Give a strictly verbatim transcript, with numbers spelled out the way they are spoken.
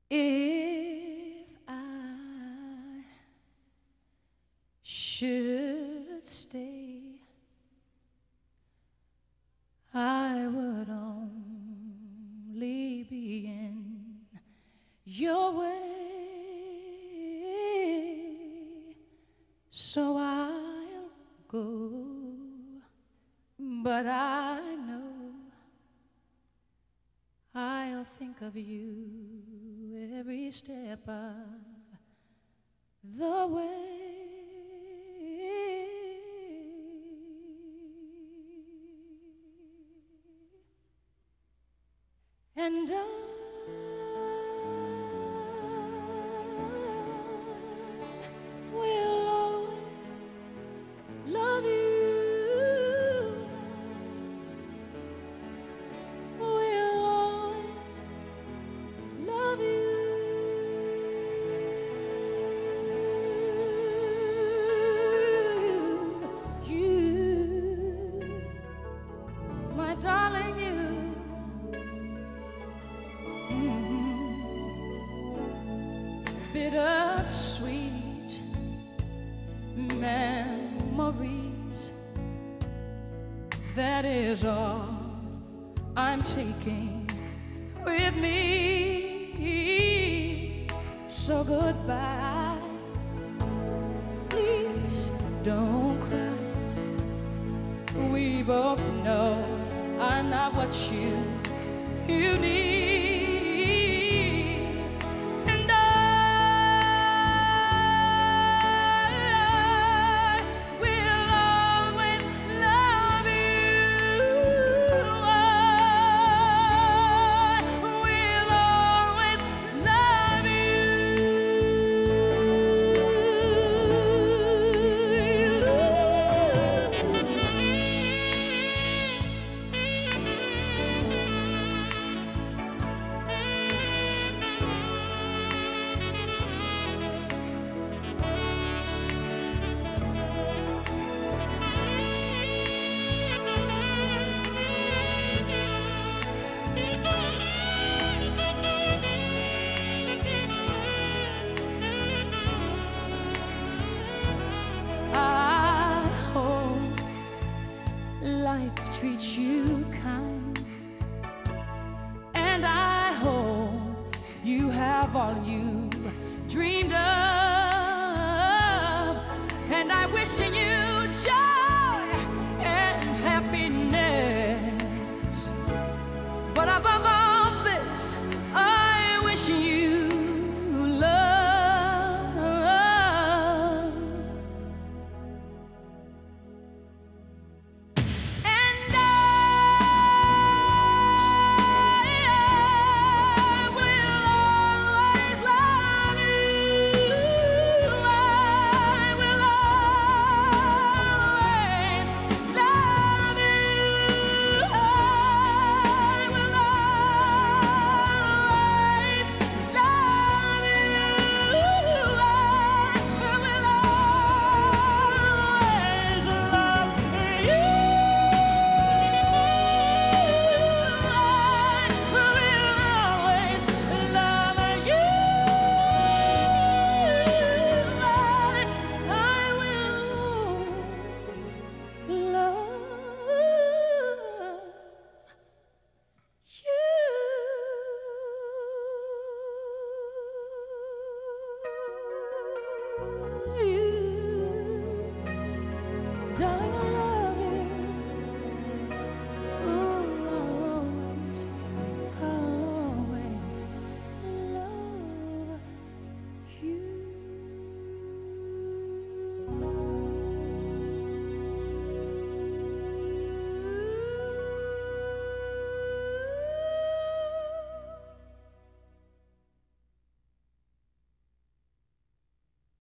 If I should stay, I would only be in your way, so I'll go. But I know I'll think of you every step of the way. And I will always love you. Will always love you. You, my darling, you. Bittersweet memories, that is all I'm taking with me. So goodbye, please don't cry. We both know I'm not what you, you need. Life treats you kind, and I hope you have all you dreamed of, and I wish you joy and happiness, but above all this I wish you love. Darling,